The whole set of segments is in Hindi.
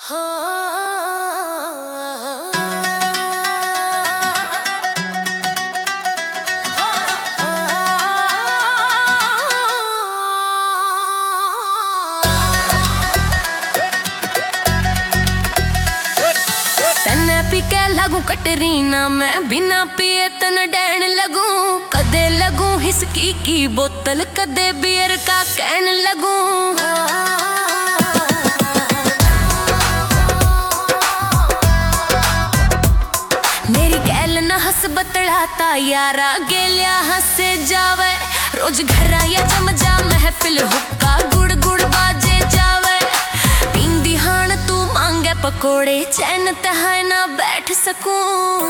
पी के लगू कटरीना मैं बिना पिए तन डैन लगू कदे लगू हिस्की की बोतल कदे बियर का कैन लगू। मेरी गैल न हंस बतड़ाता यारा गेलिया हंसे जावे रोज घरा या जम जा महफिल हुक्का गुड़ गुड़ बाजे जावे पींदी हाण तू मांगे पकोड़े चैन तहाय ना बैठ सकूं।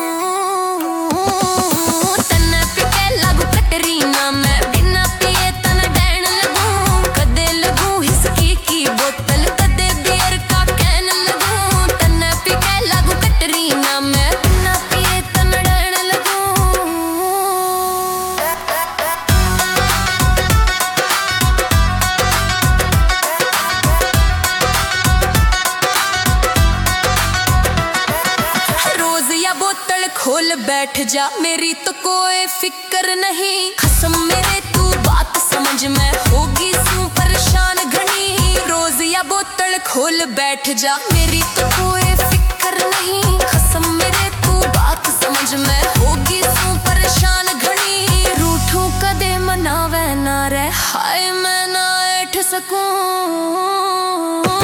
तन्ने पी के लागू कटरीना मैं बिना पिए तन डैन लगूं कदे लगू हिस्की की बोतल कदे बियर का कैन लगूं। तन्ने पी के लागू कटरीना मैं बिना पिए तन डैन लगूं। बोतल खोल बैठ जा मेरी तो कोई फिक्र नहीं कसम मेरे तू बात समझ में होगी सू परेशान घनी। रोज या बोतल खोल बैठ जा मेरी तो कोई फिक्र नहीं कसम मेरे तू बात समझ में होगी सू परेशान घनी। रूठू कदे मनावे ना रे हाय मैं ना ऐठ सकूं।